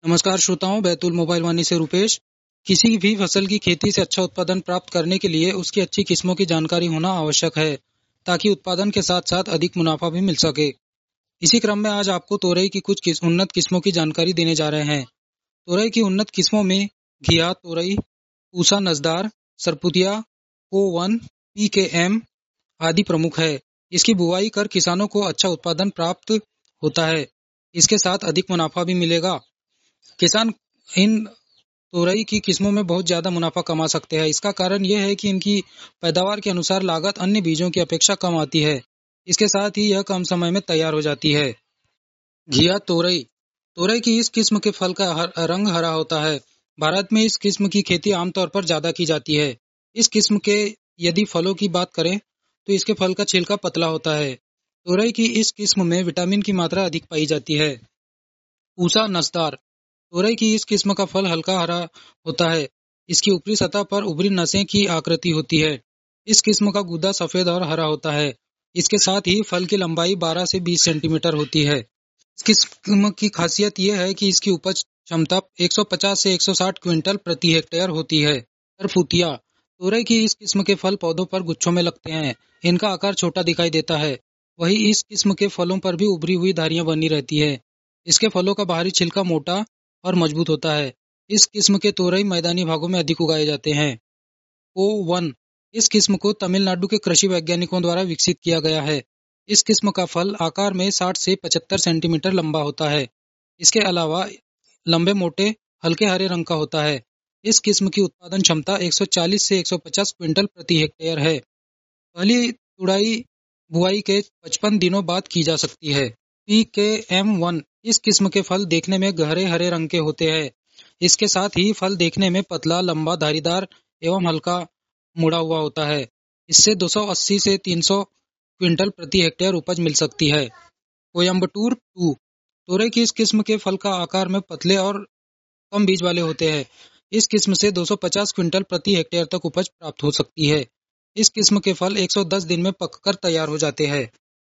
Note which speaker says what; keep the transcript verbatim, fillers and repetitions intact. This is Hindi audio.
Speaker 1: नमस्कार श्रोताओं, बैतूल मोबाइल वाणी से रुपेश। किसी भी फसल की खेती से अच्छा उत्पादन प्राप्त करने के लिए उसकी अच्छी किस्मों की जानकारी होना आवश्यक है, ताकि उत्पादन के साथ साथ अधिक मुनाफा भी मिल सके। इसी क्रम में आज आपको तोरई की कुछ किस, उन्नत किस्मों की जानकारी देने जा रहे हैं। तोरई की उन्नत किस्मों में घिया तोरई, पूसा नजदार, सरपुतिया, O one, P K M आदि प्रमुख है। इसकी बुवाई कर किसानों को अच्छा उत्पादन प्राप्त होता है। इसके साथ अधिक मुनाफा भी मिलेगा। किसान इन तोरई की किस्मों में बहुत ज्यादा मुनाफा कमा सकते हैं। इसका कारण यह है कि इनकी पैदावार के अनुसार लागत अन्य बीजों की अपेक्षा कम आती है। इसके साथ ही यह कम समय में तैयार हो जाती है। घिया तोरई तोरई की इस किस्म के फल का हर, रंग हरा होता है। भारत में इस किस्म की खेती आमतौर पर ज्यादा की जाती है। इस किस्म के यदि फलों की बात करें तो इसके फल का छिलका पतला होता है। तोरई की इस किस्म में विटामिन की मात्रा अधिक पाई जाती है। पूसा नसदार तोरई की इस किस्म का फल हल्का हरा होता है। इसकी ऊपरी सतह पर उभरी नसें की आकृति होती है। इस किस्म का गूदा सफेद और हरा होता है। इसके साथ ही फल की लंबाई बारह से बीस सेंटीमीटर होती है। इस किस्म की खासियत यह है कि इसकी उपज क्षमता एक सौ पचास से एक सौ साठ क्विंटल प्रति हेक्टेयर होती है। तरफुतिया तोरई की इस किस्म के फल पौधों पर गुच्छों में लगते हैं। इनका आकार छोटा दिखाई देता है। वही इस किस्म के फलों पर भी उभरी हुई धारियां बनी रहती है। इसके फलों का बाहरी छिलका मोटा और मजबूत होता है। इस किस्म के तोरई मैदानी भागों में अधिक उगाए जाते हैं। ओ वन इस किस्म को तमिलनाडु के कृषि वैज्ञानिकों द्वारा विकसित किया गया है। इस किस्म का फल आकार में साठ से पचहत्तर सेंटीमीटर लंबा होता है। इसके अलावा लंबे मोटे हल्के हरे रंग का होता है। इस किस्म की उत्पादन क्षमता एक सौ चालीस से एक सौ पचास क्विंटल प्रति हेक्टेयर है। पहली तुड़ाई बुआई के पचपन दिनों बाद की जा सकती है। पी के एम वन इस किस्म के फल देखने में गहरे हरे रंग के होते हैं। इसके साथ ही फल देखने में पतला, लंबा, धारीदार एवं हल्का मुड़ा हुआ होता है। इससे दो सौ अस्सी से तीन सौ क्विंटल प्रति हेक्टेयर उपज मिल सकती है। कोयम्बटूर टू तोरई की इस किस्म के फल का आकार में पतले और कम बीज वाले होते हैं। इस किस्म से दो सौ पचास क्विंटल प्रति हेक्टेयर तक उपज प्राप्त हो सकती है। इस किस्म के फल एक सौ दस दिन में पककर तैयार हो जाते हैं।